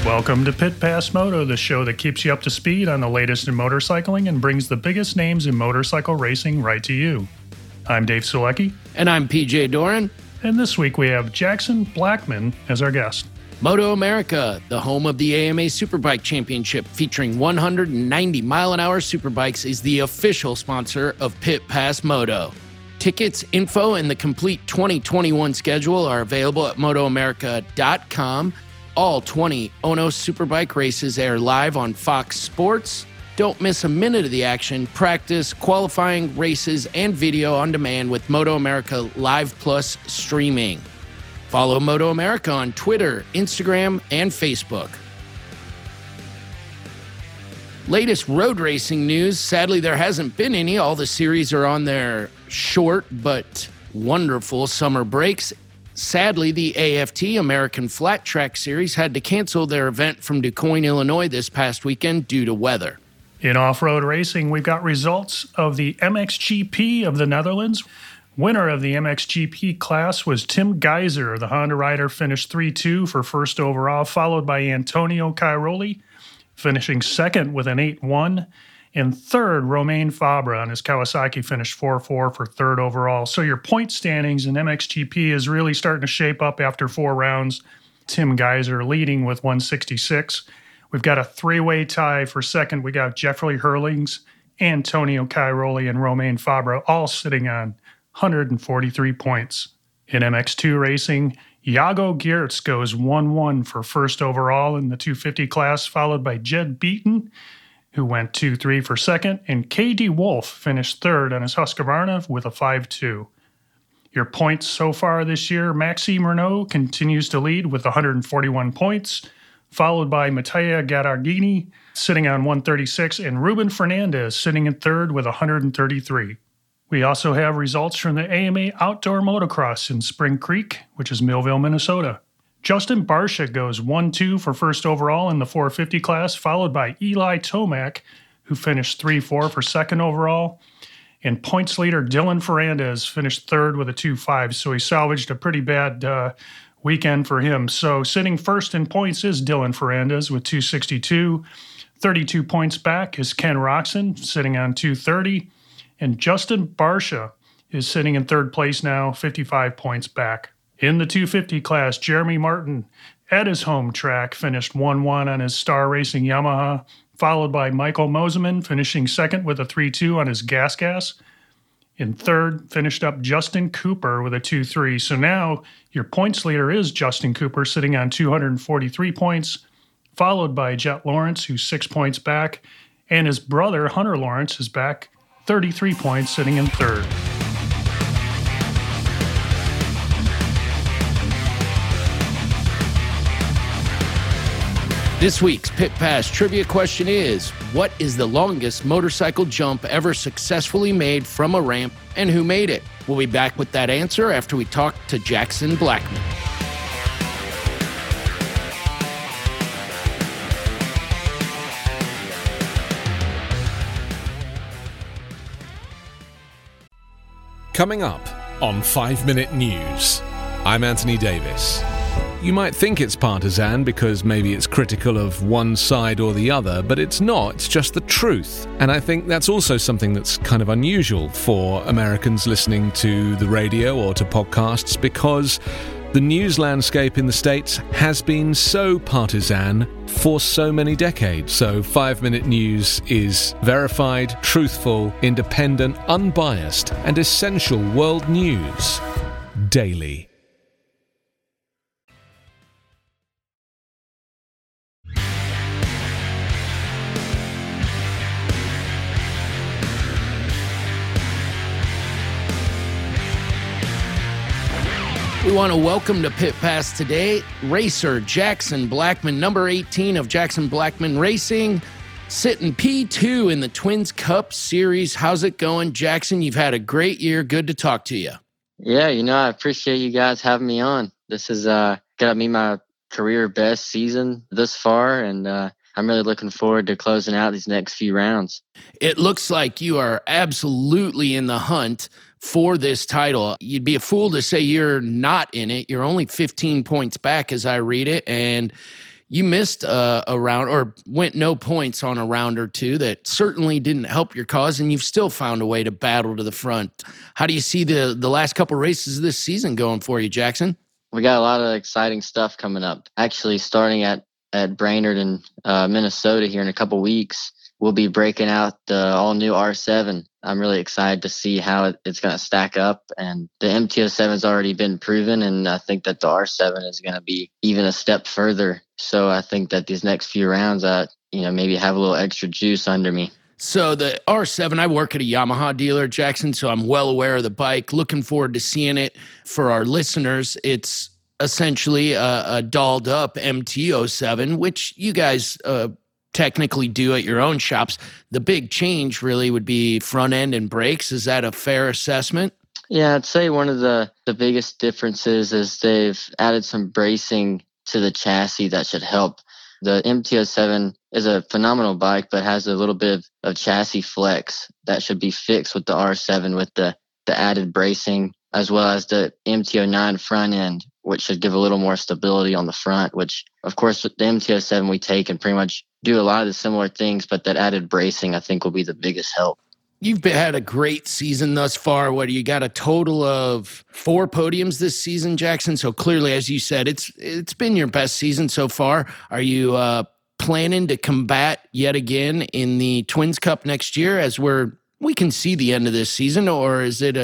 Welcome to Pit Pass Moto, the show that keeps you up to speed on the latest in motorcycling and brings the biggest names in motorcycle racing right to you. I'm Dave Sulecki. And I'm PJ Doran. And this week we have Jackson Blackman as our guest. Moto America, the home of the AMA Superbike Championship, featuring 190 mile-an-hour superbikes, is the official sponsor of Pit Pass Moto. Tickets, info, and the complete 2021 schedule are available at MotoAmerica.com. All 20 Ono Superbike races air live on Fox Sports. Don't miss a minute of the action. Practice, qualifying, races, and video on demand with Moto America Live Plus streaming. Follow Moto America on Twitter, Instagram, and Facebook. Latest road racing news. Sadly, there hasn't been any. All the series are on their short but wonderful summer breaks. Sadly, the AFT, American Flat Track Series, had to cancel their event from DuQuoin, Illinois this past weekend due to weather. In off-road racing, we've got results of the MXGP of the Netherlands. Winner of the MXGP class was Tim Geiser. The Honda rider finished 3-2 for first overall, followed by Antonio Cairoli, finishing second with an 8-1. And third, Romain Fabre on his Kawasaki finished 4-4 for third overall. So your point standings in MXGP is really starting to shape up after 4 rounds. Tim Geiser leading with 166. We've got a three-way tie for second. We got Jeffrey Herlings, Antonio Cairoli, and Romain Fabre all sitting on 143 points. In MX2 racing, Jago Geerts goes 1-1 for first overall in the 250 class, followed by Jed Beaton, who went 2-3 for second, and K.D. Wolf finished third on his Husqvarna with a 5-2. Your points so far this year, Maxime Renault continues to lead with 141 points, followed by Matteo Gattardini sitting on 136, and Ruben Fernandez sitting in third with 133. We also have results from the AMA Outdoor Motocross in Spring Creek, which is Millville, Minnesota. Justin Barcia goes 1-2 for first overall in the 450 class, followed by Eli Tomac, who finished 3-4 for second overall. And points leader Dylan Ferrandis finished third with a 2-5, so he salvaged a pretty bad weekend for him. So sitting first in points is Dylan Ferrandis with 262. 32 points back is Ken Roczen, sitting on 230. And Justin Barcia is sitting in third place now, 55 points back. In the 250 class, Jeremy Martin, at his home track, finished 1-1 on his Star Racing Yamaha, followed by Michael Moseman, finishing second with a 3-2 on his Gas. In third, finished up Justin Cooper with a 2-3. So now your points leader is Justin Cooper, sitting on 243 points, followed by Jet Lawrence, who's 6 points back, and his brother, Hunter Lawrence, is back, 33 points, sitting in third. This week's Pit Pass trivia question is, what is the longest motorcycle jump ever successfully made from a ramp, and who made it? We'll be back with that answer after we talk to Jackson Blackman. Coming up on 5 Minute News, I'm Anthony Davis. You might think it's partisan because maybe it's critical of one side or the other, but it's not, it's just the truth. And I think that's also something that's kind of unusual for Americans listening to the radio or to podcasts, because the news landscape in the States has been so partisan for so many decades. So 5 Minute News is verified, truthful, independent, unbiased, and essential world news daily. We want to welcome to Pit Pass today racer Jackson Blackman, number 18 of Jackson Blackman Racing, sitting P2 in the Twins Cup Series. How's it going, Jackson? You've had a great year. Good to talk to you. Yeah, I appreciate you guys having me on. This is got me my career best season thus far, and I'm really looking forward to closing out these next few rounds. It looks like you are absolutely in the hunt for this title. You'd be a fool to say you're not in it. You're only 15 points back as I read it, and You missed a round or went no points on a round or two that certainly didn't help your cause, and you've still found a way to battle to the front. How do you see the last couple races of this season going for you, Jackson? We got a lot of exciting stuff coming up. Actually, starting at Brainerd in Minnesota here in a couple weeks, we'll be breaking out the all-new R7. I'm really excited to see how it's going to stack up. And the MT-07 has already been proven, and I think that the R7 is going to be even a step further. So I think that these next few rounds, maybe have a little extra juice under me. So the R7, I work at a Yamaha dealer, Jackson, so I'm well aware of the bike. Looking forward to seeing it. For our listeners, it's essentially a dolled up MT-07, which you guys technically do at your own shops. The big change really would be front end and brakes. Is that a fair assessment? Yeah, I'd say one of the biggest differences is they've added some bracing to the chassis that should help. The MT-07 is a phenomenal bike, but has a little bit of chassis flex that should be fixed with the R7 with the added bracing, as well as the MT-09 front end, which should give a little more stability on the front, which, of course, with the MT-07 we take and pretty much do a lot of the similar things, but that added bracing, I think, will be the biggest help. You've had a great season thus far. What, you got a total of 4 podiums this season, Jackson? So clearly, as you said, it's been your best season so far. Are you planning to combat yet again in the Twins Cup next year as we can see the end of this season, or is it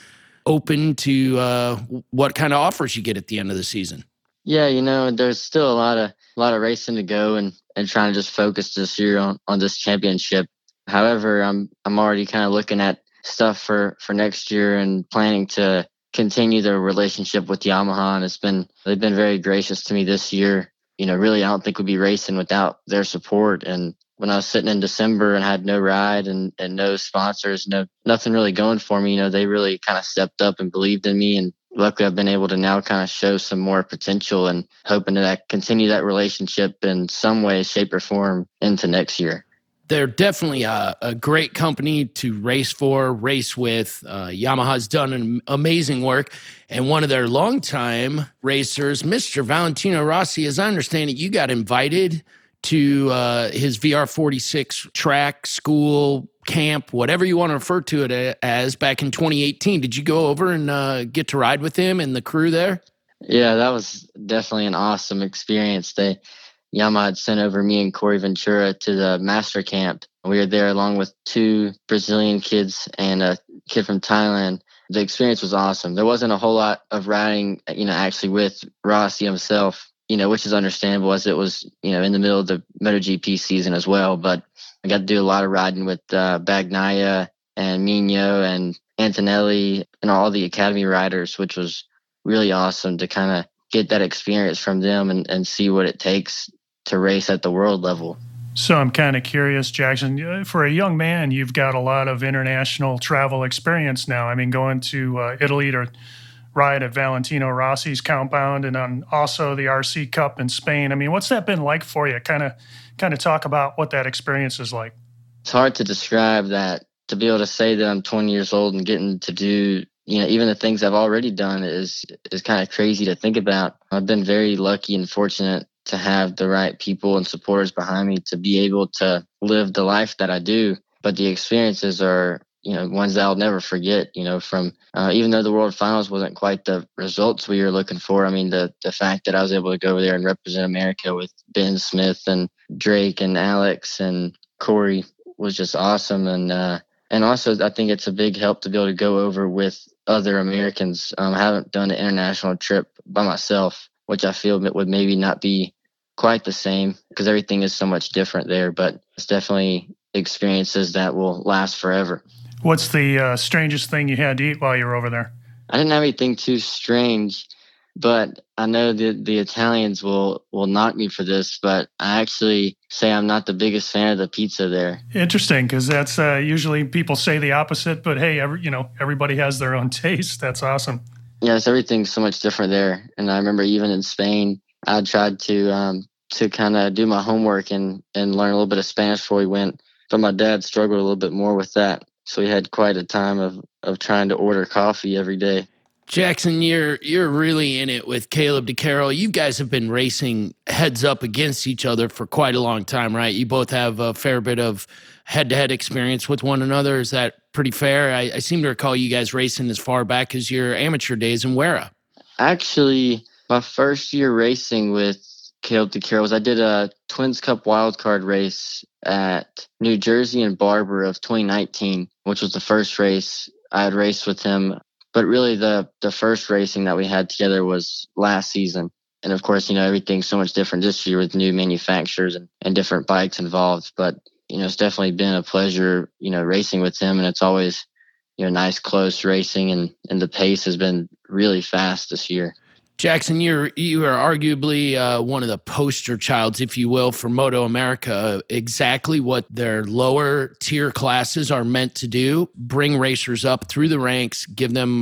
open to what kind of offers you get at the end of the season? Yeah, there's still a lot of racing to go and trying to just focus this year on this championship. However, I'm already kind of looking at stuff for next year and planning to continue the relationship with Yamaha. And they've been very gracious to me this year. Really, I don't think we'd be racing without their support. And when I was sitting in December and had no ride and no sponsors, nothing really going for me, they really kind of stepped up and believed in me. And luckily, I've been able to now kind of show some more potential and hoping to continue that relationship in some way, shape, or form into next year. They're definitely a great company to race with. Yamaha's done an amazing work. And one of their longtime racers, Mr. Valentino Rossi, as I understand it, you got invited to his VR46 track, school, camp, whatever you want to refer to it as, back in 2018. Did you go over and get to ride with him and the crew there? Yeah, that was definitely an awesome experience. Yamaha had sent over me and Corey Ventura to the master camp. We were there along with 2 Brazilian kids and a kid from Thailand. The experience was awesome. There wasn't a whole lot of riding, actually with Rossi himself, which is understandable as it was, in the middle of the MotoGP season as well. But I got to do a lot of riding with Bagnaia and Mino and Antonelli and all the Academy riders, which was really awesome to kind of get that experience from them and see what it takes to race at the world level. So I'm kind of curious, Jackson, for a young man, you've got a lot of international travel experience now. I mean, going to Italy to ride at Valentino Rossi's compound and on also the RC Cup in Spain. I mean, what's that been like for you? Kind of talk about what that experience is like. It's hard to describe that. To be able to say that I'm 20 years old and getting to do, even the things I've already done is kind of crazy to think about. I've been very lucky and fortunate to have the right people and supporters behind me to be able to live the life that I do. But the experiences are, ones that I'll never forget, from even though the World Finals wasn't quite the results we were looking for. I mean, the fact that I was able to go over there and represent America with Ben Smith and Drake and Alex and Corey was just awesome. And also, I think it's a big help to be able to go over with other Americans. I haven't done an international trip by myself, which I feel would maybe not be quite the same because everything is so much different there. But it's definitely experiences that will last forever. What's the strangest thing you had to eat while you were over there? I didn't have anything too strange, but I know that the Italians will knock me for this, but I actually say I'm not the biggest fan of the pizza there. Interesting, because that's usually people say the opposite, but hey, everybody has their own taste. That's awesome. Yes, everything's so much different there. And I remember even in Spain, I tried to kind of do my homework and learn a little bit of Spanish before we went, but my dad struggled a little bit more with that. So we had quite a time of trying to order coffee every day. Jackson, you're really in it with Caleb DeCarroll. You guys have been racing heads up against each other for quite a long time, right? You both have a fair bit of head-to-head experience with one another. Is that pretty fair? I seem to recall you guys racing as far back as your amateur days in Wera. Actually, my first year racing with Caleb DeCarroll was I did a Twins Cup wildcard race at New Jersey and Barber of 2019, which was the first race I had raced with him. But really, the first racing that we had together was last season. And of course, everything's so much different this year with new manufacturers and different bikes involved. But, it's definitely been a pleasure, racing with him. And it's always, nice, close racing. And the pace has been really fast this year. Jackson, you are arguably one of the poster childs, if you will, for Moto America. Exactly what their lower tier classes are meant to do: bring racers up through the ranks, give them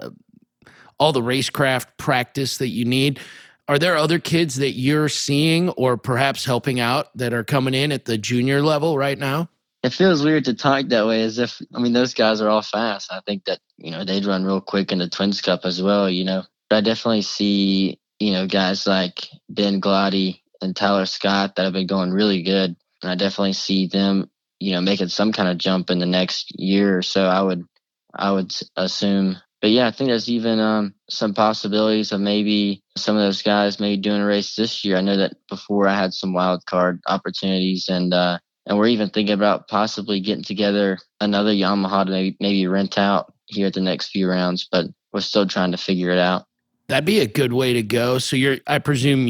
all the racecraft practice that you need. Are there other kids that you're seeing or perhaps helping out that are coming in at the junior level right now? It feels weird to talk that way, as if, those guys are all fast. I think that, they'd run real quick in the Twins Cup as well, But I definitely see, guys like Ben Glotty and Tyler Scott that have been going really good. And I definitely see them, making some kind of jump in the next year or so, I would assume. But yeah, I think there's even some possibilities of maybe some of those guys maybe doing a race this year. I know that before I had some wild card opportunities, and we're even thinking about possibly getting together another Yamaha to maybe rent out here at the next few rounds, but we're still trying to figure it out. That'd be a good way to go. So I presume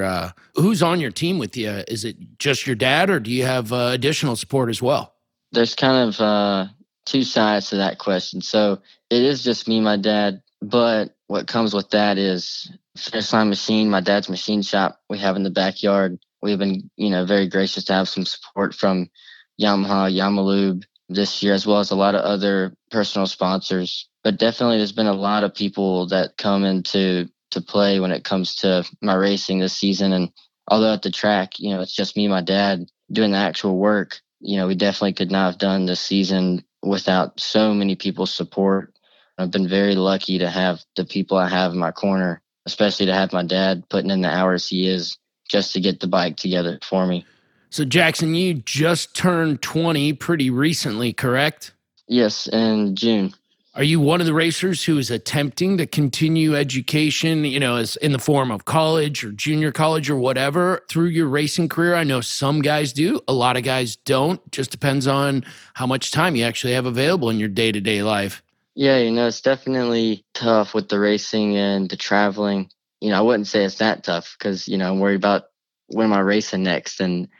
who's on your team with you? Is it just your dad, or do you have additional support as well? There's kind of two sides to that question. So it is just me and my dad, but what comes with that is Finish Line Machine, my dad's machine shop we have in the backyard. We've been, very gracious to have some support from Yamaha, Yamalube this year, as well as a lot of other personal sponsors. But definitely there's been a lot of people that come into play when it comes to my racing this season. And although at the track, it's just me and my dad doing the actual work, we definitely could not have done this season without so many people's support. I've been very lucky to have the people I have in my corner, especially to have my dad putting in the hours he is just to get the bike together for me. So Jackson, you just turned 20 pretty recently, correct? Yes, in June. Are you one of the racers who is attempting to continue education, as in the form of college or junior college or whatever through your racing career? I know some guys do. A lot of guys don't. Just depends on how much time you actually have available in your day-to-day life. Yeah, it's definitely tough with the racing and the traveling. I wouldn't say it's that tough because, I'm worried about when am I racing next. And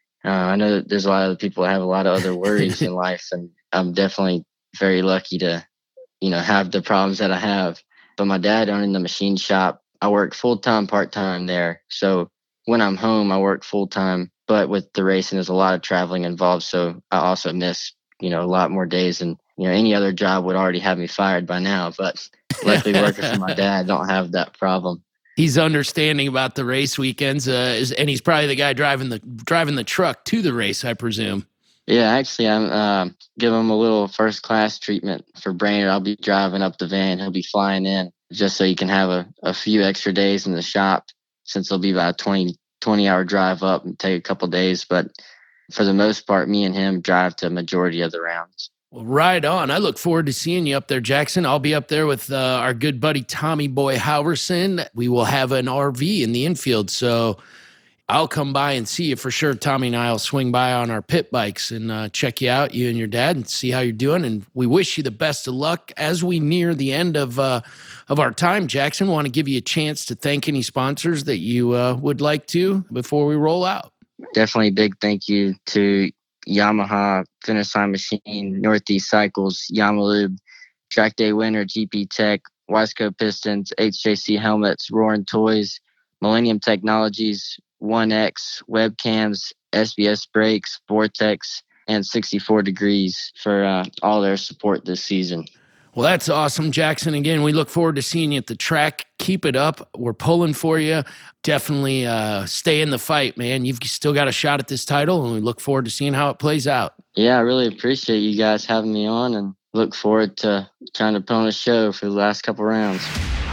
I know that there's a lot of people that have a lot of other worries in life. And I'm definitely very lucky to have the problems that I have. But my dad owning the machine shop, I work full-time, part-time there. So when I'm home, I work full-time. But with the racing, there's a lot of traveling involved. So I also miss, a lot more days. And, any other job would already have me fired by now. But luckily working for my dad, I don't have that problem. He's understanding about the race weekends, and he's probably the guy driving the truck to the race, I presume. Yeah, actually, I'm giving him a little first-class treatment for Brainerd. I'll be driving up the van. He'll be flying in just so he can have a few extra days in the shop, since it'll be about a 20-hour drive up and take a couple days. But for the most part, me and him drive to a majority of the rounds. Well, right on. I look forward to seeing you up there, Jackson. I'll be up there with our good buddy Tommy Boy Halverson. We will have an RV in the infield, so I'll come by and see you for sure. Tommy and I will swing by on our pit bikes and check you out, you and your dad, and see how you're doing. And we wish you the best of luck as we near the end of our time. Jackson, want to give you a chance to thank any sponsors that you would like to before we roll out. Definitely a big thank you to Yamaha, Finish Line Machine, Northeast Cycles, Yamalube, Track Day Winner, GP Tech, Wiseco Pistons, HJC Helmets, Roaring Toys, Millennium Technologies, 1X, Webcams, SBS Brakes, Vortex, and 64 Degrees for all their support this season. Well, that's awesome, Jackson. Again, we look forward to seeing you at the track. Keep it up. We're pulling for you. Definitely stay in the fight, man. You've still got a shot at this title, and we look forward to seeing how it plays out. Yeah, I really appreciate you guys having me on, and look forward to trying to put on a show for the last couple rounds.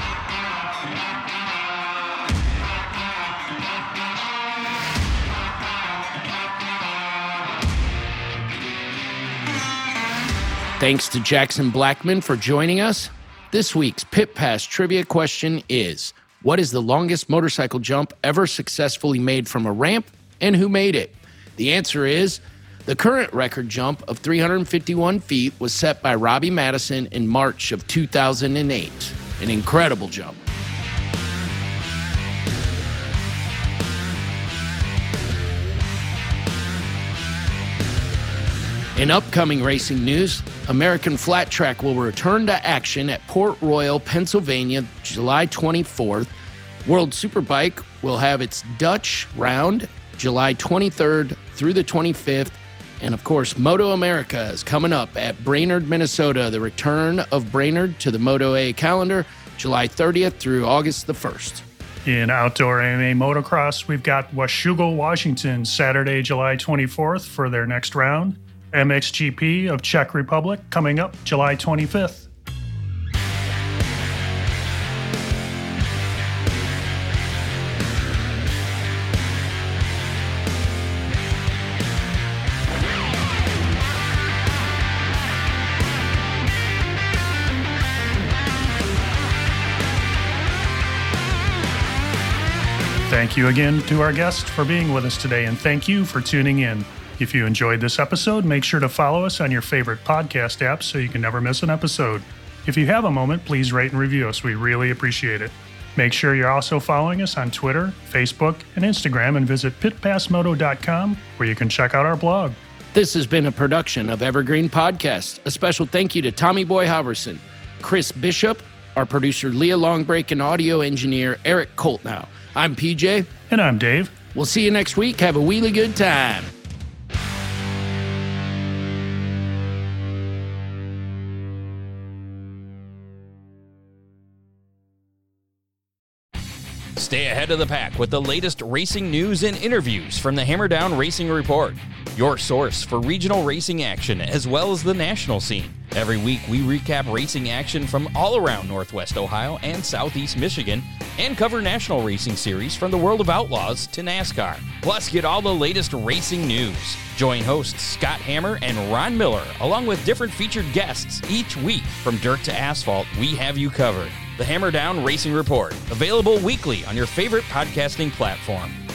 Thanks to Jackson Blackman for joining us. This week's Pit Pass trivia question is, what is the longest motorcycle jump ever successfully made from a ramp, and who made it? The answer is, the current record jump of 351 feet was set by Robbie Madison in March of 2008. An incredible jump. In upcoming racing news, American Flat Track will return to action at Port Royal, Pennsylvania, July 24th. World Superbike will have its Dutch round July 23rd through the 25th. And of course, Moto America is coming up at Brainerd, Minnesota. The return of Brainerd to the Moto A calendar, July 30th through August the 1st. In outdoor AMA motocross, we've got Washougal, Washington, Saturday, July 24th for their next round. MXGP of Czech Republic coming up July 25th. Thank you again to our guests for being with us today, and thank you for tuning in. If you enjoyed this episode, make sure to follow us on your favorite podcast apps so you can never miss an episode. If you have a moment, please rate and review us. We really appreciate it. Make sure you're also following us on Twitter, Facebook, and Instagram, and visit pitpassmoto.com where you can check out our blog. This has been a production of Evergreen Podcast. A special thank you to Tommy Boy Halverson, Chris Bishop, our producer Leah Longbreak, and audio engineer Eric Coltnow. I'm PJ. And I'm Dave. We'll see you next week. Have a wheelie good time. Stay ahead of the pack with the latest racing news and interviews from the Hammer Down Racing Report, your source for regional racing action as well as the national scene. Every week we recap racing action from all around Northwest Ohio and Southeast Michigan and cover national racing series from the World of Outlaws to NASCAR. Plus, get all the latest racing news. Join hosts Scott Hammer and Ron Miller along with different featured guests each week. From dirt to asphalt, we have you covered. The Hammer Down Racing Report, available weekly on your favorite podcasting platform.